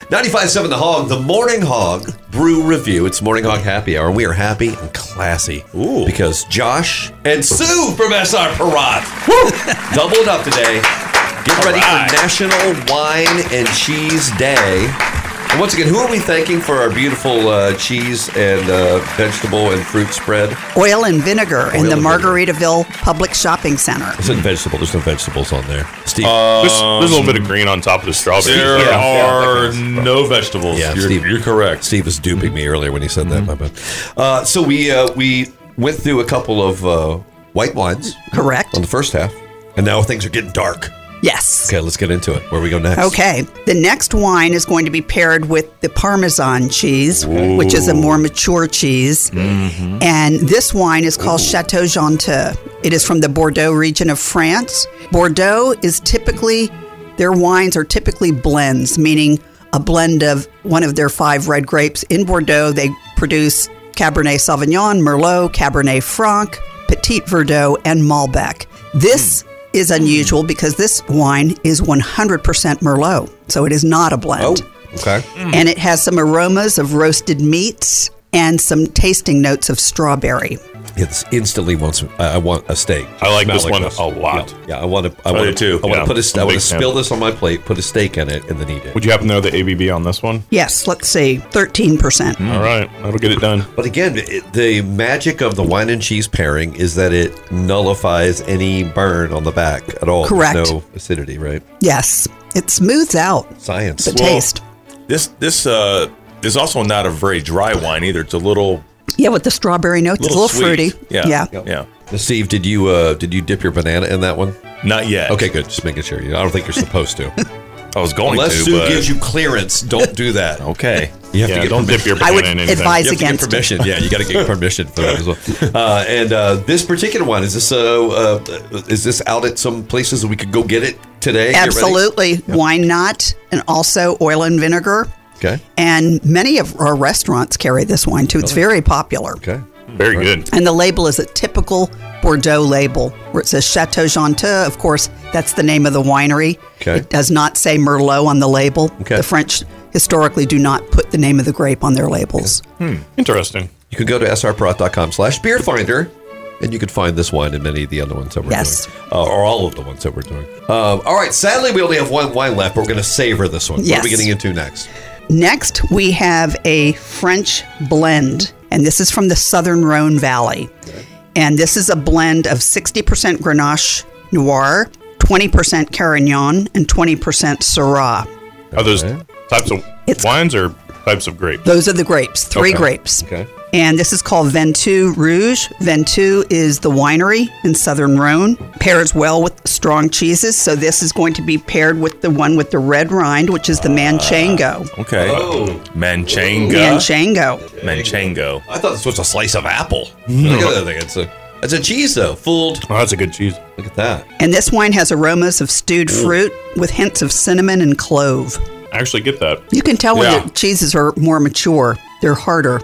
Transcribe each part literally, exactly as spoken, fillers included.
ninety-five point seven The Hog, the Morning Hog Brew Review. It's Morning Hog Happy Hour, and we are happy and classy. Ooh. Because Josh and Sue from S R Pirat doubled up today. Get All ready right. for National Wine and Cheese Day. And once again, who are we thanking for our beautiful uh, cheese and uh, vegetable and fruit spread? Oil and Vinegar in Oil the and Margaritaville Public Shopping Center. It's a vegetable. There's no vegetables on there. Steve. Uh, There's, there's a little bit of green on top of the strawberry. There Yeah, yeah, are that kind of no vegetables. Yeah, you're, Steve. you're correct. Steve was duping me earlier when he said that. My bad. Uh, so we uh, we went through a couple of uh, white wines Correct? on the first half, and now things are getting dark. Yes. Okay, let's get into it. Where we go next? Okay. The next wine is going to be paired with the Parmesan cheese, which is a more mature cheese. Mm-hmm. And this wine is called Chateau Jonte. It is from the Bordeaux region of France. Bordeaux is typically, their wines are typically blends, meaning a blend of one of their five red grapes. In Bordeaux, they produce Cabernet Sauvignon, Merlot, Cabernet Franc, Petit Verdot, and Malbec. This is unusual because this wine is one hundred percent Merlot, so it is not a blend. Oh, okay. And it has some aromas of roasted meats and some tasting notes of strawberry. It's instantly wants. I want a steak. I like Smell this one this. a lot. Yeah, yeah, I want to. I I want do too. I want to Yeah, put a. I'm I a want big to fan. spill this on my plate. Put a steak in it, and then eat it. Would you happen to know the A B V on this one? Yes, let's see, thirteen percent. All right, that'll get it done. But again, it, the magic of the wine and cheese pairing is that it nullifies any burn on the back at all. Correct. There's no acidity, right? Yes, it smooths out Science. the Well, taste. This this uh is also not a very dry wine either. It's a little Yeah, with the strawberry notes, it's a little little sweet. fruity. Yeah. yeah. Yep. yeah. Now, Steve, did you uh, did you dip your banana in that one? Not yet. Okay, good. Just making sure. I don't think you're supposed to. I was going Unless to, Sue but gives you clearance, don't do that. Okay. You have Yeah, to get don't dip permission. your I banana would in anything. advise You have to against get it. permission. Yeah, you got to get permission for that as well. Uh, and uh, this particular one is this uh, uh, is this out at some places that we could go get it today? Get ready? Absolutely. Wine Not, and also Oil and Vinegar. Okay. And many of our restaurants carry this wine too. It's very popular. Okay. Very good. And the label is a typical Bordeaux label where it says Chateau Jonte. Of course, that's the name of the winery. Okay. It does not say Merlot on the label. Okay. The French historically do not put the name of the grape on their labels. Interesting. You can go to srprot.com slash beer finder, and you can find this wine and many of the other ones that we're Yes. doing. Uh, or all of the ones that we're doing. Um, all right. Sadly, we only have one wine left, but we're going to savor this one. What Yes. are we getting into next? Next, we have a French blend, and this is from the Southern Rhone Valley. And this is a blend of sixty percent Grenache Noir, twenty percent Carignan, and twenty percent Syrah. Are those Okay. types of It's- wines or types of grapes? Those are the grapes, three Okay. grapes. Okay. And this is called Ventoux Rouge. Ventoux is the winery in Southern Rhone. Pairs well with strong cheeses. So this is going to be paired with the one with the red rind, which is the Manchego. Okay. Oh. Manchanga. Manchego. Manchego. I thought this was a slice of apple. Look at that thing. It's a, it's a cheese, though. Fooled. Oh, that's a good cheese. Look at that. And this wine has aromas of stewed fruit with hints of cinnamon and clove. I actually get that. You can tell Yeah. when the cheeses are more mature. They're harder.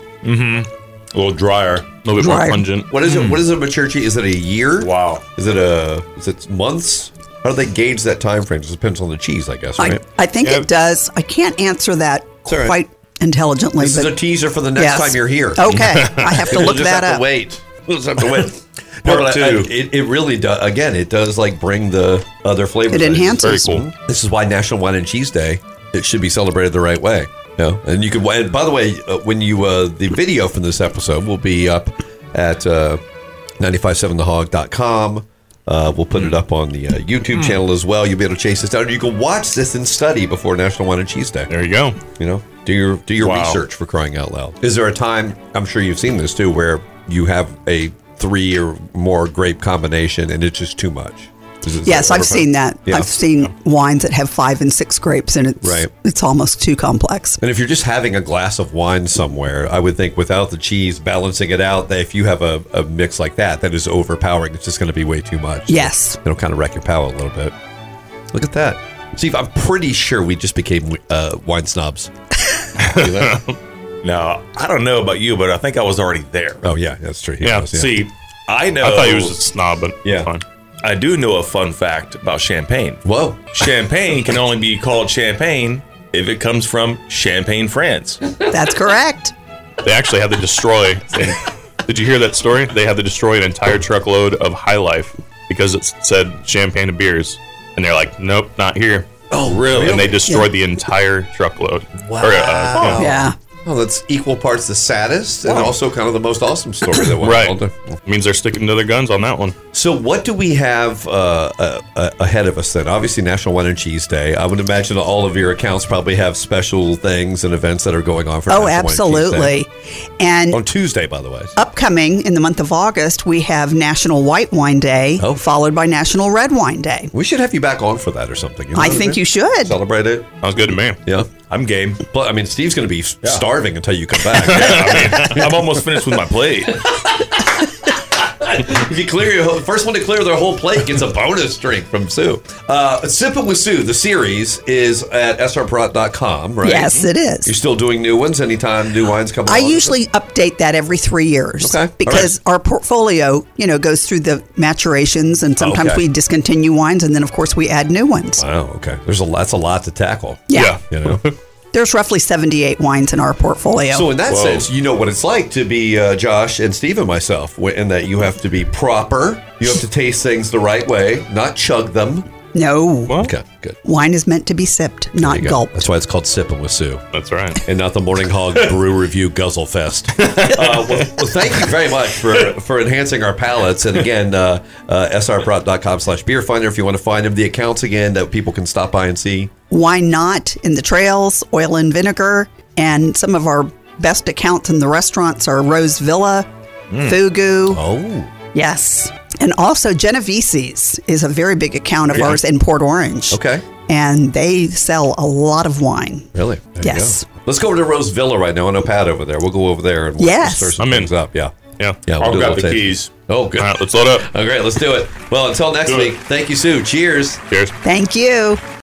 A little drier. A little bit more Dry. pungent. What is it? What is a mature cheese? Is it a year? Wow. Is it a? Is it months? How do they gauge that time frame? It depends on the cheese, I guess, right? I, I think Yeah. it does. I can't answer that all right. quite intelligently. this but is a teaser for the next yes. time you're here. Okay. I have to we'll look just that have up. to wait. We'll just have to wait. No, Part but I- I- two. it, it really does. Again, it does like bring the other flavors. It in. enhances. Very cool. This is why National Wine and Cheese Day. It should be celebrated the right way. You know? And you can. And by the way, uh, when you uh, the video from this episode will be up at uh, nine five seven the hog dot com. Uh, we'll put it up on the uh, YouTube channel as well. You'll be able to chase this down. You can watch this and study before National Wine and Cheese Day. There you go. You know, do your do your Wow. research for crying out loud. Is there a time? I'm sure you've seen this too, where you have a three or more grape combination and it's just too much. Is it- Yes, is that I've ever seen that. Yeah. I've seen wines that have five and six grapes, and it's Right. it's almost too complex. And if you're just having a glass of wine somewhere, I would think without the cheese balancing it out, that if you have a, a mix like that, that is overpowering. It's just going to be way too much. Yes. It'll kind of wreck your palate a little bit. Look at that. Steve, I'm pretty sure we just became uh, wine snobs. See that? Now, I don't know about you, but I think I was already there. Oh, yeah, that's true. He Yeah, was, See, I know. I thought he was a snob, but Yeah. fine. I do know a fun fact about champagne. Whoa. Champagne can only be called champagne if it comes from Champagne, France. That's correct. They actually had to destroy. And did you hear that story? They had to destroy an entire truckload of High Life because it said champagne and beers, and they're like, nope, not here. Oh, really? And they destroyed Yeah. the entire truckload. Wow. Or, uh, yeah. Yeah. Well, that's equal parts the saddest and also kind of the most awesome story that went Right. on. Means they're sticking to their guns on that one. So, what do we have uh, uh, uh, ahead of us then? Obviously, National Wine and Cheese Day. I would imagine all of your accounts probably have special things and events that are going on for Oh, National Wine and Cheese Day. absolutely. And On Tuesday, by the way. upcoming in the month of August, we have National White Wine Day, Oh. followed by National Red Wine Day. We should have you back on for that or something. You know I what think mean? you should. Celebrate it. Sounds good to me. Yeah. I'm game. But, I mean, Steve's going to be starving until you come back. I mean, I'm almost finished with my plate. If you clear your whole, first one to clear their whole plate gets a bonus drink from Sue. Uh, Sippin' with Sue, the series is at s r prot dot com, right? Yes, it is. You're still doing new ones anytime new wines come I along? usually update that every three years Okay, all because our portfolio, you know, goes through the maturations, and sometimes Okay. we discontinue wines, and then of course we add new ones. Wow, okay. There's a that's a lot to tackle. Yeah. You know. There's roughly seventy-eight wines in our portfolio. So in that Whoa. sense, you know what it's like to be uh, Josh and Steve and myself, wh- in that you have to be proper. You have to taste things the right way, not chug them. no, Well, Okay, good. wine is meant to be sipped, There not you go. gulped. That's why it's called Sippin' with Sue. that's right. And not the Morning Hog Brew Review Guzzle Fest. Uh, well, well, thank you very much for, for enhancing our palates. And again, uh, uh, s r prot dot com slash beer finder if you want to find them. The accounts again that people can stop by and see. Why not in the trails, oil and vinegar, and some of our best accounts in the restaurants are Rose Villa, Fugu. Oh, Yes. And also Geneviese's is a very big account of Yeah. ours in Port Orange. okay. And they sell a lot of wine. Really? There you Yes. go. Let's go over to Rose Villa right now. I know Pat over there. We'll go over there and we'll Yes. stir some I'm in. things up. Yeah. Yeah. Yeah. We'll I've do a got little the taste. keys. Oh, good. All right, let's load up. Oh, great. Let's do it. Well, until next Do it. week, thank you, Sue. Cheers. Cheers. Thank you.